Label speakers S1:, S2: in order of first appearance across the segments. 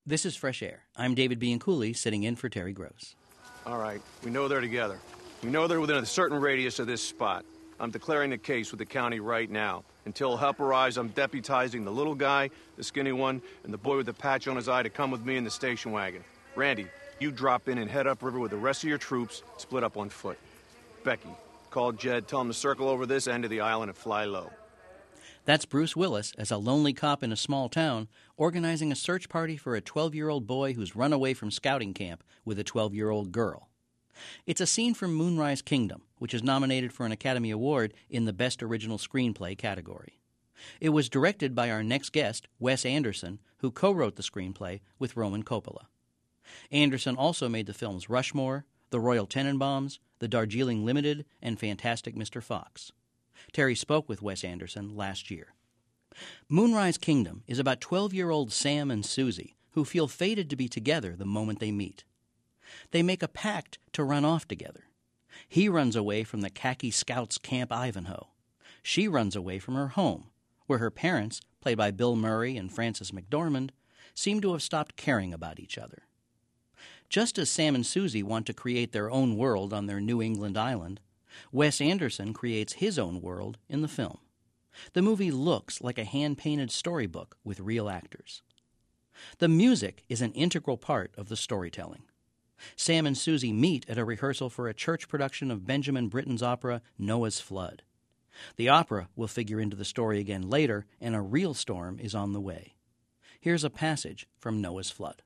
S1: This is Fresh Air. I'm David Bianculli, sitting in for Terry Gross.
S2: All right, we know they're together. We know they're within a certain radius of this spot. I'm declaring the case with the county right now. Until help arrives, I'm deputizing the little guy, the skinny one, and the boy with the patch on his eye to come with me in the station wagon. Randy, you drop in and head upriver with the rest of your troops, split up on foot. Becky, call Jed, tell him to circle over this end of the island and fly low.
S1: That's Bruce Willis as a lonely cop in a small town organizing a search party for a 12-year-old boy who's run away from scouting camp with a 12-year-old girl. It's a scene from Moonrise Kingdom, which is nominated for an Academy Award in the Best Original Screenplay category. It was directed by our next guest, Wes Anderson, who co-wrote the screenplay with Roman Coppola. Anderson also made the films Rushmore, The Royal Tenenbaums, The Darjeeling Limited, and Fantastic Mr. Fox. Terry spoke with Wes Anderson last year. Moonrise Kingdom is about 12-year-old Sam and Susie, who feel fated to be together the moment they meet. They make a pact to run off together. He runs away from the khaki scouts Camp Ivanhoe. She runs away from her home, where her parents, played by Bill Murray and Frances McDormand, seem to have stopped caring about each other. Just as Sam and Susie want to create their own world on their New England island, Wes Anderson creates his own world in the film. The movie looks like a hand-painted storybook with real actors. The music is an integral part of the storytelling. Sam and Susie meet at a rehearsal for a church production of Benjamin Britten's opera Noah's Flood. The opera will figure into the story again later, and a real storm is on the way. Here's a passage from Noah's Flood.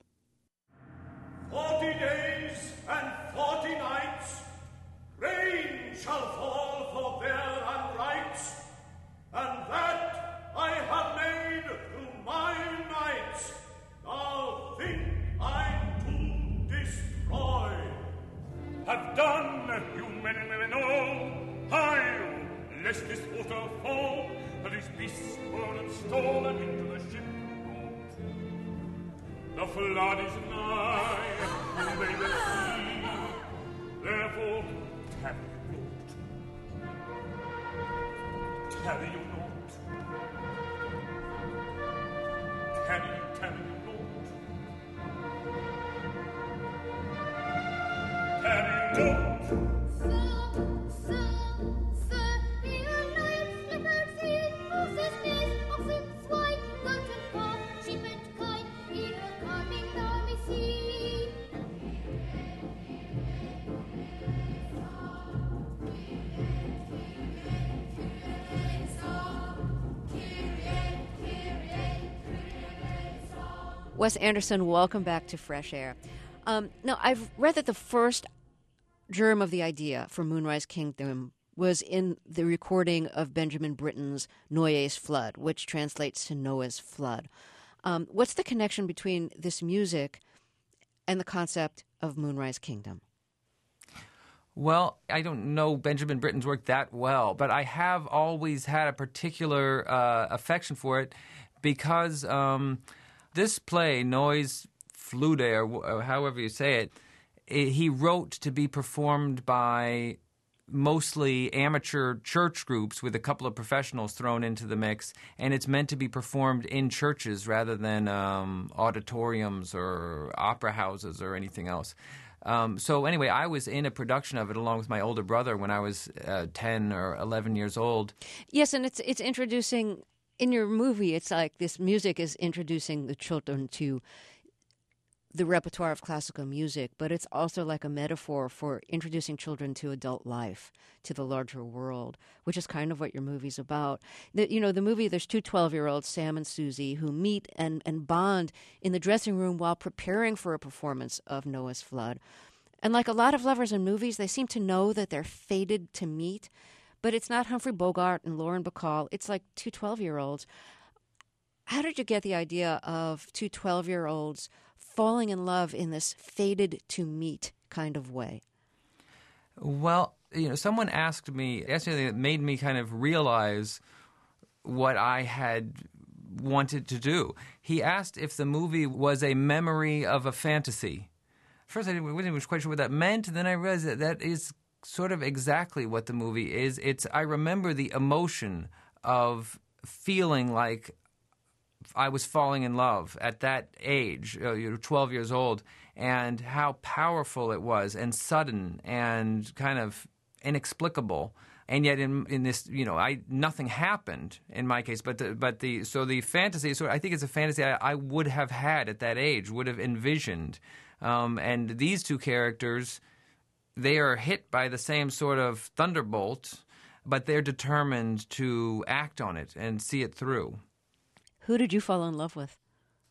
S3: 40 days and 40 nights, rain shall fall for their unrights, and that I have made through my nights. Now think I'm to destroy. Have done, you men and women all, hide, lest this water fall, and these beasts swirl and stolen into the ship. The flood is nigh, and they will see, therefore tarry you not. Tarry you not. Tarry you not. Tarry you not.
S4: Wes Anderson, welcome back to Fresh Air. Now, I've read that the first germ of the idea for Moonrise Kingdom was in the recording of Benjamin Britten's Noah's Flood, which translates to Noah's Flood. What's the connection between this music and the concept of Moonrise Kingdom?
S5: Well, I don't know Benjamin Britten's work that well, but I have always had a particular affection for it because this play, Noah's Flood, or however you say it, he wrote to be performed by mostly amateur church groups with a couple of professionals thrown into the mix, and it's meant to be performed in churches rather than auditoriums or opera houses or anything else. So anyway, I was in a production of it along with my older brother when I was 10 or 11 years old.
S4: Yes, and it's introducing, in your movie, it's like this music is introducing the children to the repertoire of classical music, but it's also like a metaphor for introducing children to adult life, to the larger world, which is kind of what your movie's about. The movie, there's two 12-year-olds, Sam and Susie, who meet and bond in the dressing room while preparing for a performance of Noah's Flood. And like a lot of lovers in movies, they seem to know that they're fated to meet, but it's not Humphrey Bogart and Lauren Bacall. It's like two 12-year-olds. How did you get the idea of two 12-year-olds falling in love in this fated-to-meet kind of way?
S5: Well, someone asked me something that made me kind of realize what I had wanted to do. He asked if the movie was a memory of a fantasy. First, I wasn't quite sure what that meant, and then I realized that is sort of exactly what the movie is. I remember the emotion of feeling like I was falling in love at that age, 12 years old, and how powerful it was, and sudden, and kind of inexplicable. And yet, in this, nothing happened in my case. But the fantasy, I think it's a fantasy I would have had at that age, would have envisioned. And these two characters, they are hit by the same sort of thunderbolt, but they're determined to act on it and see it through.
S4: Who did you fall in love with?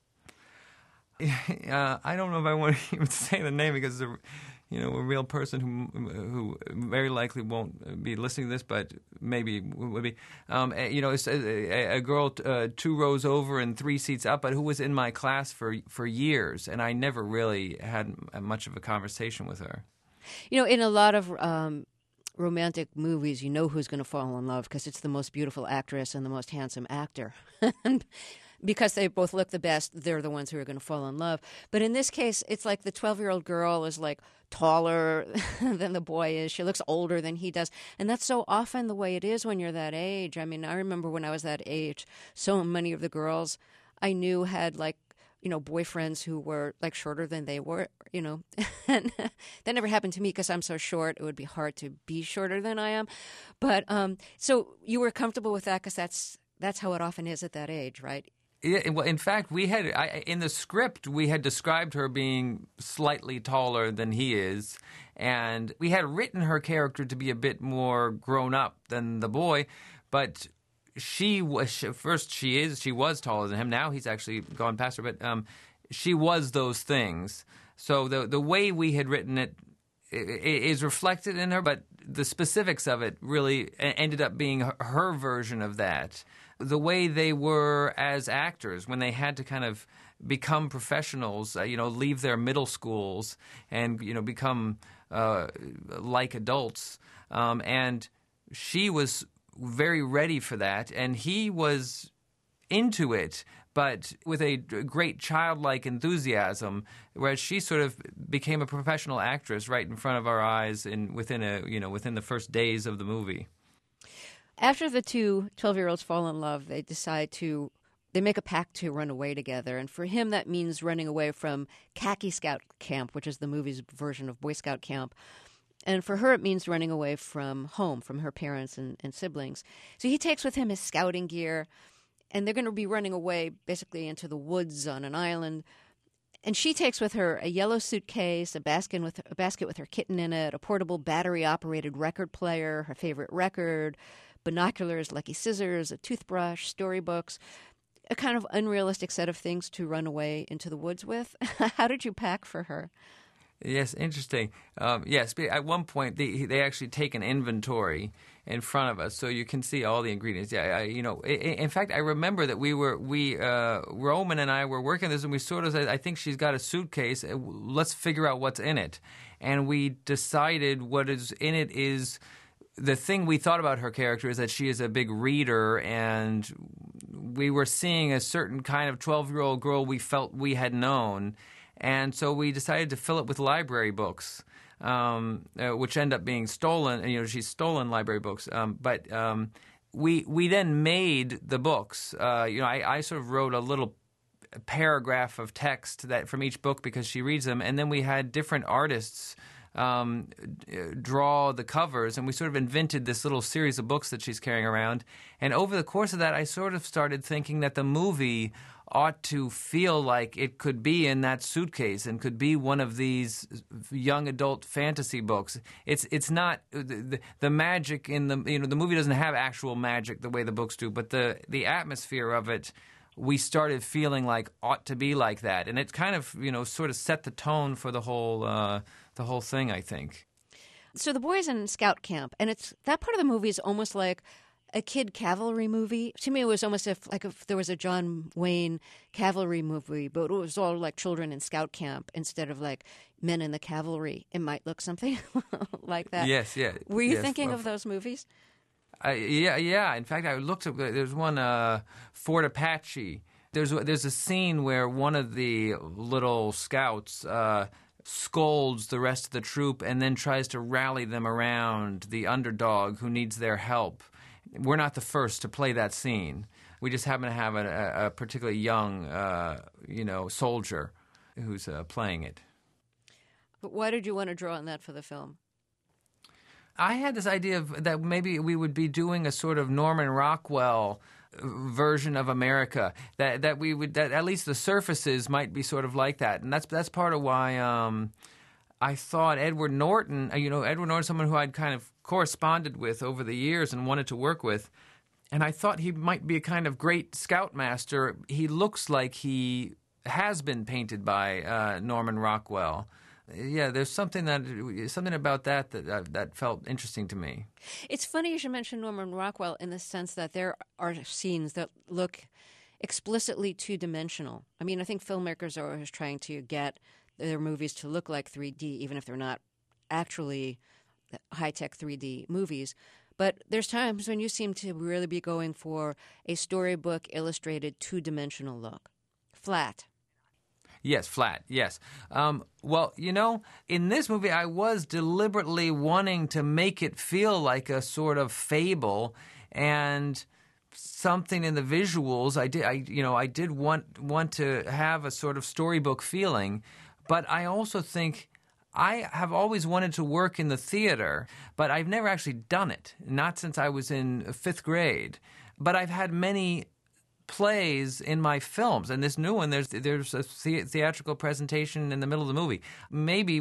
S5: I don't know if I want to even say the name because it's a real person who very likely won't be listening to this, but maybe would be. It's a girl 2 rows over and 3 seats up, but who was in my class for years, and I never really had much of a conversation with her.
S4: In a lot of romantic movies, you know who's going to fall in love because it's the most beautiful actress and the most handsome actor. And because they both look the best, they're the ones who are going to fall in love. But in this case, it's like the 12-year-old girl is like taller than the boy is. She looks older than he does. And that's so often the way it is when you're that age. I mean, I remember when I was that age, so many of the girls I knew had boyfriends who were like shorter than they were, and that never happened to me because I'm so short. It would be hard to be shorter than I am. But so you were comfortable with that because that's how it often is at that age, right?
S5: Yeah, well, in fact, in the script, we had described her being slightly taller than he is, and we had written her character to be a bit more grown up than the boy, but she was taller than him. Now he's actually gone past her, but she was those things. So the way we had written it is reflected in her, but the specifics of it really ended up being her version of that. The way they were as actors when they had to kind of become professionals, leave their middle schools and, become like adults. And she was very ready for that, and he was into it, but with a great childlike enthusiasm, whereas she sort of became a professional actress right in front of our eyes within the first days of the movie.
S4: After the two 12-year-olds fall in love, they make a pact to run away together. And for him, that means running away from Khaki Scout Camp, which is the movie's version of Boy Scout Camp. And for her, it means running away from home, from her parents and siblings. So he takes with him his scouting gear, and they're going to be running away basically into the woods on an island. And she takes with her a yellow suitcase, a basket with her kitten in it, a portable battery-operated record player, her favorite record, binoculars, lucky scissors, a toothbrush, storybooks, a kind of unrealistic set of things to run away into the woods with. How did you pack for her?
S5: Yes, interesting. Yes, at one point they actually take an inventory in front of us, so you can see all the ingredients. Yeah, in fact, I remember that Roman and I were working on this, and we sort of said, I think she's got a suitcase. Let's figure out what's in it. And we decided what is in it is the thing we thought about her character is that she is a big reader, and we were seeing a certain kind of 12-year-old girl we felt we had known. And so we decided to fill it with library books, which end up being stolen. She's stolen library books. But we then made the books. I sort of wrote a little paragraph of text that from each book because she reads them. And then we had different artists draw the covers, and we sort of invented this little series of books that she's carrying around. And over the course of that, I sort of started thinking that the movie ought to feel like it could be in that suitcase and could be one of these young adult fantasy books. It's not the magic in the the movie doesn't have actual magic the way the books do, but the atmosphere of it we started feeling like ought to be like that, and it kind of sort of set the tone for the whole thing, I think.
S4: So the boys in scout camp, and that part of the movie is almost like a kid cavalry movie. To me, it was almost if there was a John Wayne cavalry movie, but it was all like children in scout camp instead of like men in the cavalry. It might look something like that.
S5: Yes, yeah.
S4: Were you thinking of those movies?
S5: Yeah. In fact, I looked at there's one Fort Apache. There's a scene where one of the little scouts scolds the rest of the troop and then tries to rally them around the underdog who needs their help. We're not the first to play that scene. We just happen to have a particularly young, soldier who's playing it.
S4: But why did you want to draw on that for the film?
S5: I had this idea that maybe we would be doing a sort of Norman Rockwell version of America. That at least the surfaces might be sort of like that, and that's part of why I thought Edward Norton. Edward Norton, someone who I'd kind of corresponded with over the years and wanted to work with, and I thought he might be a kind of great scoutmaster. He looks like he has been painted by Norman Rockwell. Yeah, there's something about that felt interesting to me.
S4: It's funny you should mention Norman Rockwell in the sense that there are scenes that look explicitly two-dimensional. I mean, I think filmmakers are always trying to get their movies to look like 3D, even if they're not actually high-tech 3D movies. But there's times when you seem to really be going for a storybook illustrated two-dimensional look. Flat.
S5: Yes, flat, yes. Well, in this movie, I was deliberately wanting to make it feel like a sort of fable and something in the visuals. I did want to have a sort of storybook feeling, but I also think I have always wanted to work in the theater, but I've never actually done it, not since I was in 5th grade. But I've had many plays in my films, and this new one, there's a theatrical presentation in the middle of the movie. Maybe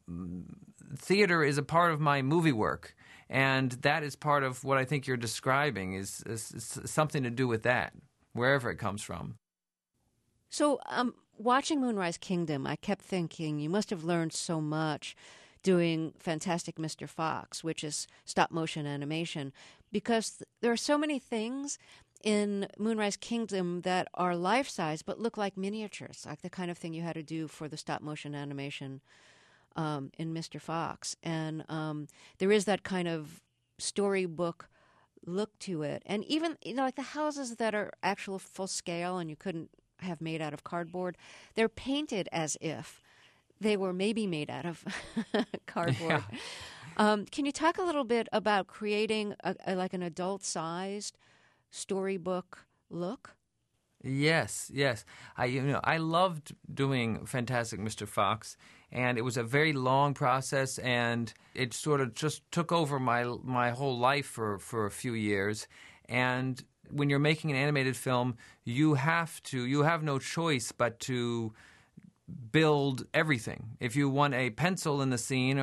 S5: theater is a part of my movie work, and that is part of what I think you're describing is something to do with that, wherever it comes from.
S4: So, watching Moonrise Kingdom, I kept thinking you must have learned so much doing Fantastic Mr. Fox, which is stop-motion animation, because there are so many things in Moonrise Kingdom that are life-size but look like miniatures, like the kind of thing you had to do for the stop-motion animation in Mr. Fox. And there is that kind of storybook look to it. And even, like the houses that are actual full-scale and you couldn't have made out of cardboard, they're painted as if they were maybe made out of cardboard. Yeah. Can you talk a little bit about creating like an adult-sized storybook look?
S5: Yes. I loved doing Fantastic Mr. Fox, and it was a very long process, and it sort of just took over my whole life for a few years. And when you're making an animated film, you have no choice but to build everything. If you want a pencil in the scene,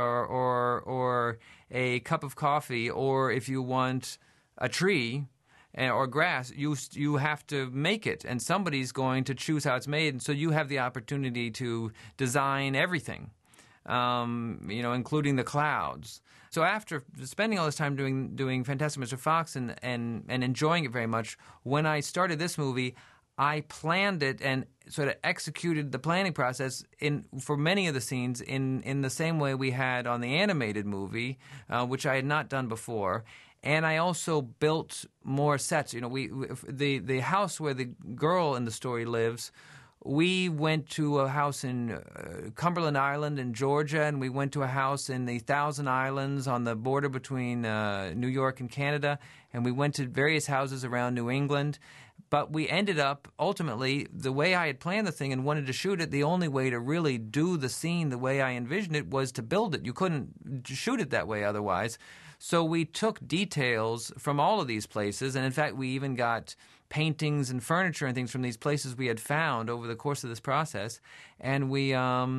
S5: or a cup of coffee, or if you want a tree or grass, you have to make it, and somebody's going to choose how it's made, and so you have the opportunity to design everything, including the clouds. So after spending all this time doing Fantastic Mr. Fox and enjoying it very much, when I started this movie, I planned it and sort of executed the planning process for many of the scenes in the same way we had on the animated movie, which I had not done before. And I also built more sets. The house where the girl in the story lives, we went to a house in Cumberland Island in Georgia, and we went to a house in the Thousand Islands on the border between New York and Canada, and we went to various houses around New England. But we ended up, ultimately, the way I had planned the thing and wanted to shoot it, the only way to really do the scene the way I envisioned it was to build it. You couldn't shoot it that way otherwise. So we took details from all of these places, and in fact, we even got paintings and furniture and things from these places we had found over the course of this process, and we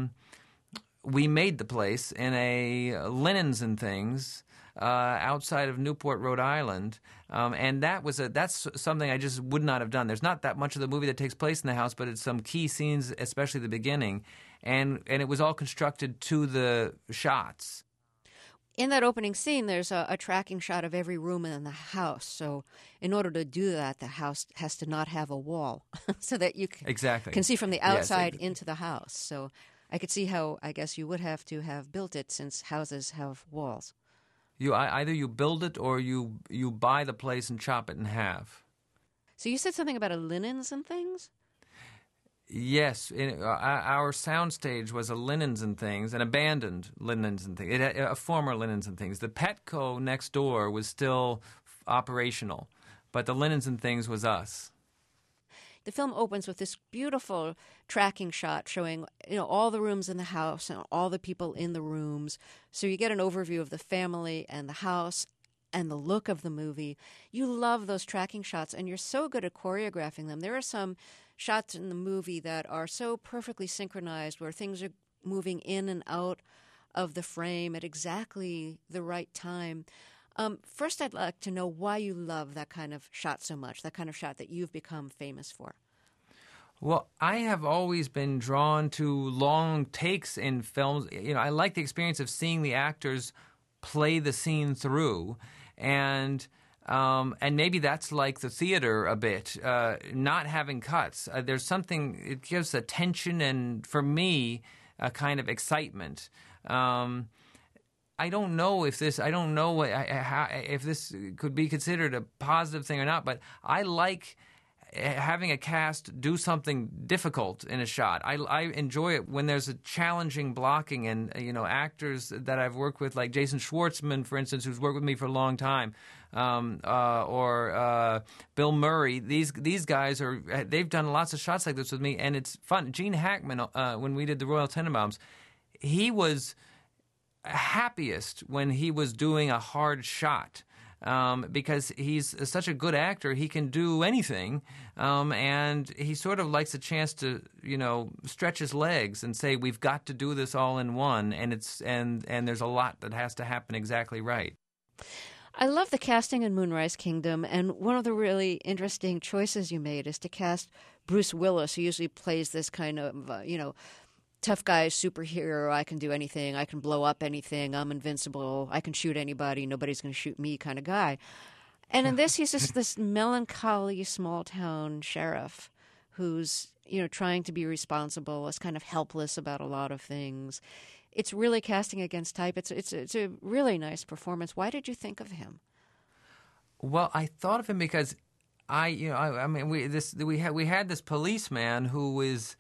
S5: made the place in a Linens and Things outside of Newport, Rhode Island, and that's something I just would not have done. There's not that much of the movie that takes place in the house, but it's some key scenes, especially the beginning, and it was all constructed to the shots.
S4: In that opening scene, there's a tracking shot of every room in the house. So in order to do that, the house has to not have a wall so that you can see from the outside into the house. So I could see how, I guess, you would have to have built it since houses have walls.
S5: Either you build it or you buy the place and chop it in half.
S4: So you said something about a Linens and Things?
S5: Yes, our soundstage was a Linens and Things, an abandoned Linens and Things, a former Linens and Things. The Petco next door was still operational, but the linens and things was us.
S4: The film opens with this beautiful tracking shot showing, all the rooms in the house and all the people in the rooms. So you get an overview of the family and the house and the look of the movie. You love those tracking shots, and you're so good at choreographing them. There are some shots in the movie that are so perfectly synchronized where things are moving in and out of the frame at exactly the right time. First, I'd like to know why you love that kind of shot so much, that kind of shot that you've become famous for.
S5: Well, I have always been drawn to long takes in films. I like the experience of seeing the actors play the scene through, and maybe that's like the theater a bit, not having cuts. There's something, it gives a tension and, for me, a kind of excitement. I don't know if this could be considered a positive thing or not, but I like having a cast do something difficult in a shot. I enjoy it when there's a challenging blocking, and actors that I've worked with, like Jason Schwartzman, for instance, who's worked with me for a long time, or Bill Murray. These guys they've done lots of shots like this with me, and it's fun. Gene Hackman, when we did the Royal Tenenbaums, he was happiest when he was doing a hard shot, because he's such a good actor. He can do anything, and he sort of likes a chance to stretch his legs and say, we've got to do this all in one, and there's a lot that has to happen exactly right.
S4: I love the casting in Moonrise Kingdom, and one of the really interesting choices you made is to cast Bruce Willis, who usually plays this kind of tough guy, superhero, I can do anything, I can blow up anything, I'm invincible, I can shoot anybody, nobody's going to shoot me kind of guy. And in this, he's just this melancholy small-town sheriff who's, trying to be responsible, is kind of helpless about a lot of things. It's really casting against type. It's a really nice performance. Why did you think of him?
S5: Well, I thought of him because we had this policeman who is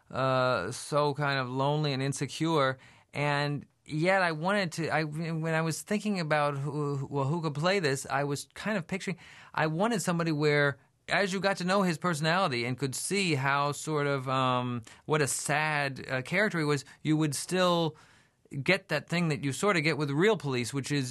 S5: so kind of lonely and insecure, and yet I wanted to. When I was thinking about who could play this, I was kind of picturing. I wanted somebody where, as you got to know his personality and could see how sort of what a sad character he was, you would still get that thing that you sort of get with real police, which is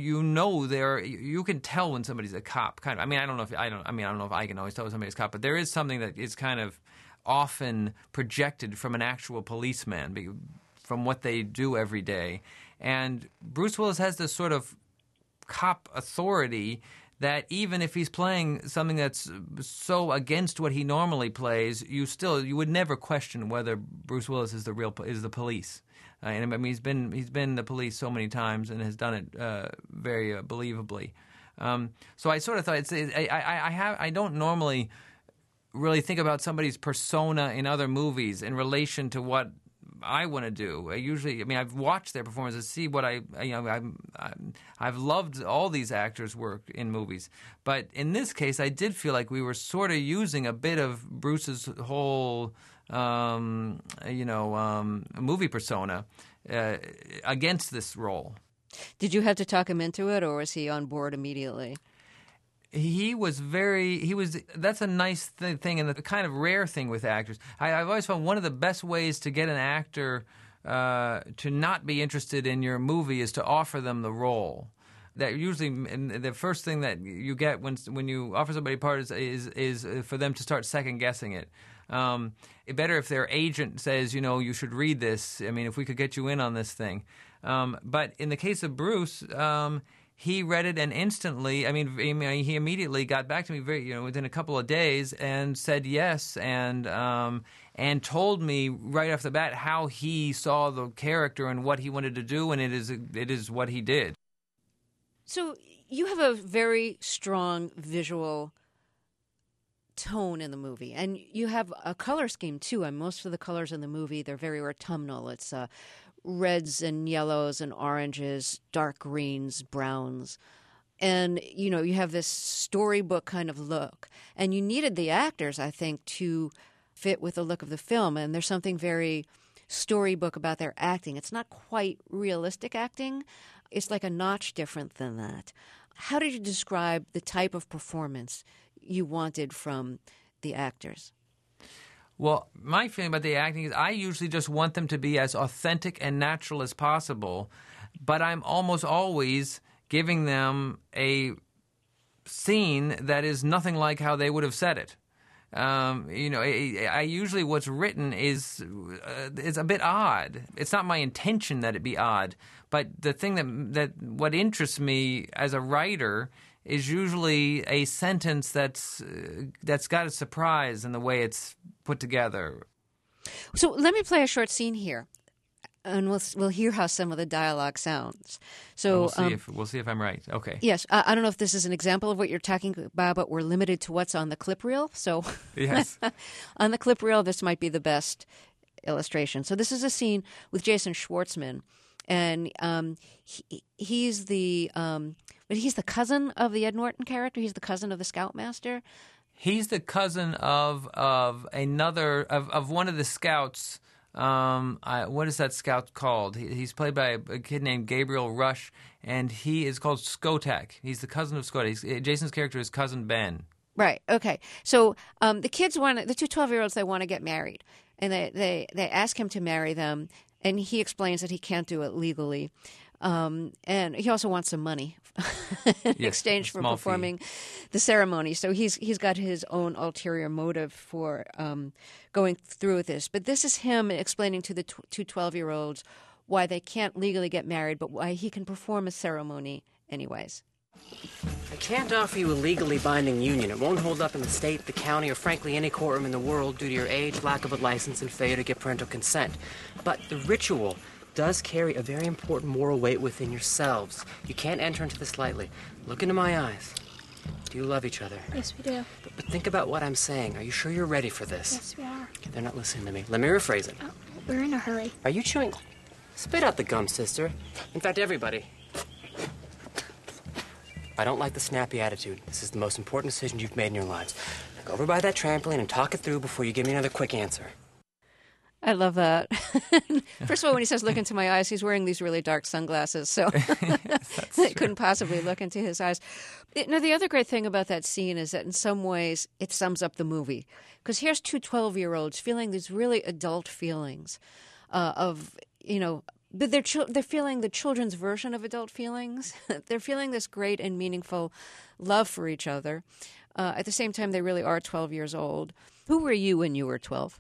S5: you can tell when somebody's a cop. Kind of. I don't know if I don't know if I can always tell when somebody's a cop, but there is something that is kind of often projected from an actual policeman, from what they do every day. And Bruce Willis has this sort of cop authority that even if he's playing something that's so against what he normally plays, you would never question whether Bruce Willis is the police. He's been the police so many times and has done it very believably. So I sort of thought I don't normally really think about somebody's persona in other movies in relation to what I want to do. I've watched their performances, see what I've loved all these actors' work in movies. But in this case, I did feel like we were sort of using a bit of Bruce's whole, movie persona against this role.
S4: Did you have to talk him into it, or was he on board immediately?
S5: That's a nice thing and the kind of rare thing with actors. I've always found one of the best ways to get an actor to not be interested in your movie is to offer them the role. That usually the first thing that you get when you offer somebody a part is for them to start second guessing it. Better if their agent says, you should read this. If we could get you in on this thing. But in the case of Bruce, he read it and instantly, he immediately got back to me within a couple of days and said yes, and told me right off the bat how he saw the character and what he wanted to do, and it is what he did.
S4: So you have a very strong visual tone in the movie, and you have a color scheme too. And most of the colors in the movie, they're very autumnal. It's reds and yellows and oranges, dark greens, browns. And, you have this storybook kind of look. And you needed the actors, I think, to fit with the look of the film. And there's something very storybook about their acting. It's not quite realistic acting. It's like a notch different than that. how did you describe the type of performance you wanted from the actors?
S5: Well, my feeling about the acting is I usually just want them to be as authentic and natural as possible, but I'm almost always giving them a scene that is nothing like how they would have said it. I usually what's written is a bit odd. It's not my intention that it be odd, but the thing that what interests me as a writer is usually a sentence that's got a surprise in the way it's put together.
S4: So let me play a short scene here, and we'll hear how some of the dialogue sounds. So
S5: we'll see if I'm right. Okay.
S4: Yes, I don't know if this is an example of what you're talking about, but we're limited to what's on the clip reel. So
S5: yes,
S4: on the clip reel, this might be the best illustration. So this is a scene with Jason Schwartzman, and he's the cousin of the Ed Norton character. He's the cousin of the Scoutmaster.
S5: He's the cousin of one of the scouts. What is that scout called? He's played by a kid named Gabriel Rush, and he is called Skotak. He's the cousin of Skotak. Jason's character is Cousin Ben.
S4: Right. Okay. So the kids the two 12-year-olds, they want to get married, and they ask him to marry them, and he explains that he can't do it legally. And he also wants some money in exchange for performing the ceremony. So he's got his own ulterior motive for going through with this. But this is him explaining to the two 12-year-olds why they can't legally get married, but why he can perform a ceremony anyways.
S6: I can't offer you a legally binding union. It won't hold up in the state, the county, or frankly any courtroom in the world due to your age, lack of a license, and failure to get parental consent. But the ritual does carry a very important moral weight within yourselves. You can't enter into this lightly. Look into my eyes. Do you love each other?
S7: Yes, we do.
S6: But think about what I'm saying. Are you sure you're ready for this?
S7: Yes, we are.
S6: They're not listening to me. Let me rephrase it.
S7: Oh, we're in a hurry.
S6: Are you chewing? Spit out the gum, sister. In fact, everybody. I don't like the snappy attitude. This is the most important decision you've made in your lives. Now go over by that trampoline and talk it through before you give me another quick answer.
S4: I love that. First of all, when he says look into my eyes, he's wearing these really dark sunglasses, so they couldn't possibly look into his eyes. The other great thing about that scene is that in some ways it sums up the movie. Because here's two 12-year-olds feeling these really adult feelings but they're feeling the children's version of adult feelings. They're feeling this great and meaningful love for each other. At the same time, they really are 12 years old. Who were you when you were 12?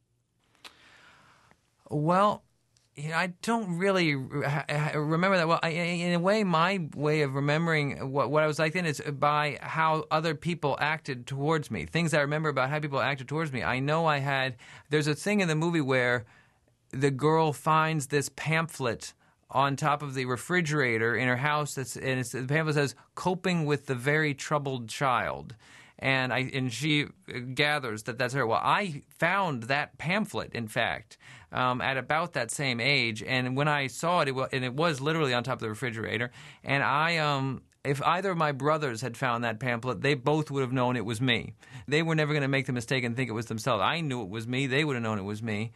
S5: Well, I don't really remember that well. In a way, my way of remembering what I was like then is by how other people acted towards me. Things I remember about how people acted towards me. I know there's a thing in the movie where the girl finds this pamphlet on top of the refrigerator in her house. The pamphlet says, "Coping with the Very Troubled Child." And she gathers that that's her. Well, I found that pamphlet, in fact, at about that same age. And when I saw it, it was literally on top of the refrigerator. And if either of my brothers had found that pamphlet, they both would have known it was me. They were never going to make the mistake and think it was themselves. I knew it was me. They would have known it was me.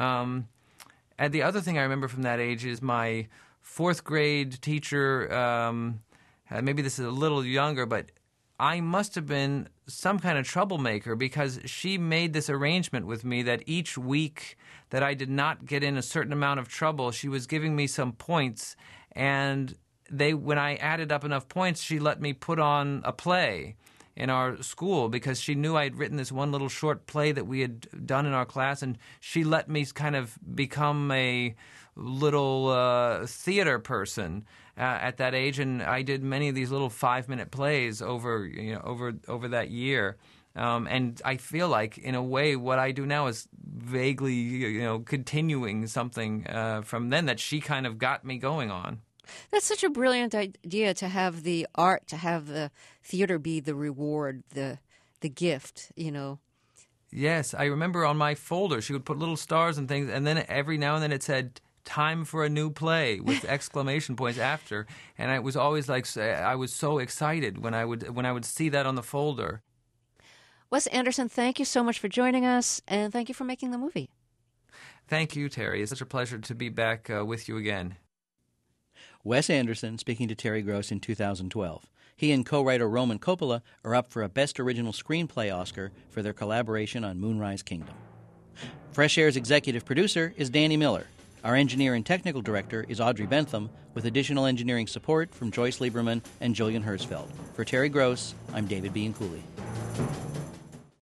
S5: And the other thing I remember from that age is my fourth grade teacher, maybe this is a little younger, but I must have been some kind of troublemaker because she made this arrangement with me that each week that I did not get in a certain amount of trouble, she was giving me some points, and when I added up enough points, she let me put on a play in our school because she knew I had written this one little short play that we had done in our class, and she let me kind of become a little theater person at that age, and I did many of these little 5-minute plays over that year. And I feel like, in a way, what I do now is vaguely, continuing something from then that she kind of got me going on.
S4: That's such a brilliant idea to have the art, to have the theater be the reward, the gift,
S5: Yes, I remember on my folder she would put little stars and things, and then every now and then it said, "Time for a new play," with exclamation points after. And it was always like, I was so excited when I would see that on the folder.
S4: Wes Anderson, thank you so much for joining us, and thank you for making the movie.
S5: Thank you, Terry. It's such a pleasure to be back with you again.
S1: Wes Anderson speaking to Terry Gross in 2012. He and co-writer Roman Coppola are up for a Best Original Screenplay Oscar for their collaboration on Moonrise Kingdom. Fresh Air's executive producer is Danny Miller. Our engineer and technical director is Audrey Bentham, with additional engineering support from Joyce Lieberman and Julian Hersfeld. For Terry Gross, I'm David Bianculli.